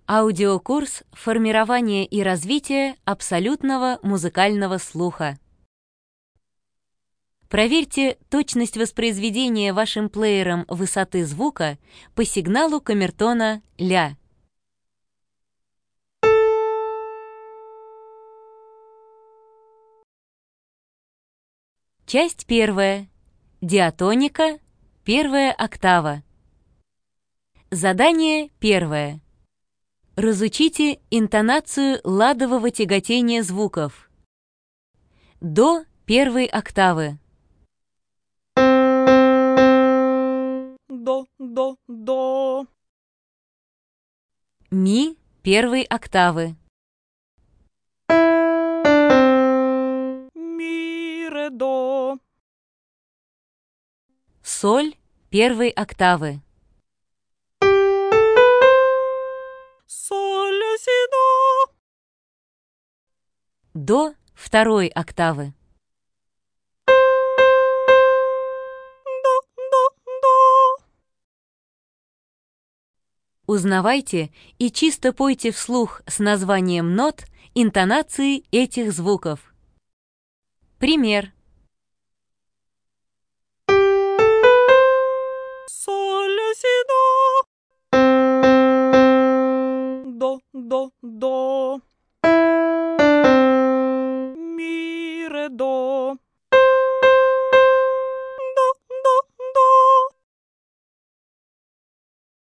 Аудиокурс «Формирование и развитие абсолютного музыкального слуха». Проверьте точность воспроизведения вашим плеером высоты звука по сигналу камертона «ля». Часть первая. Диатоника. Первая октава. Задание первое. Разучите интонацию ладового тяготения звуков. До первой октавы. До. Ми первой октавы. Ми, ре, до. Соль первой октавы. Соль, ля, си, до. До второй октавы. До. Узнавайте и чисто пойте вслух с названием нот интонации этих звуков. Пример. Соль, ля, си, до. До.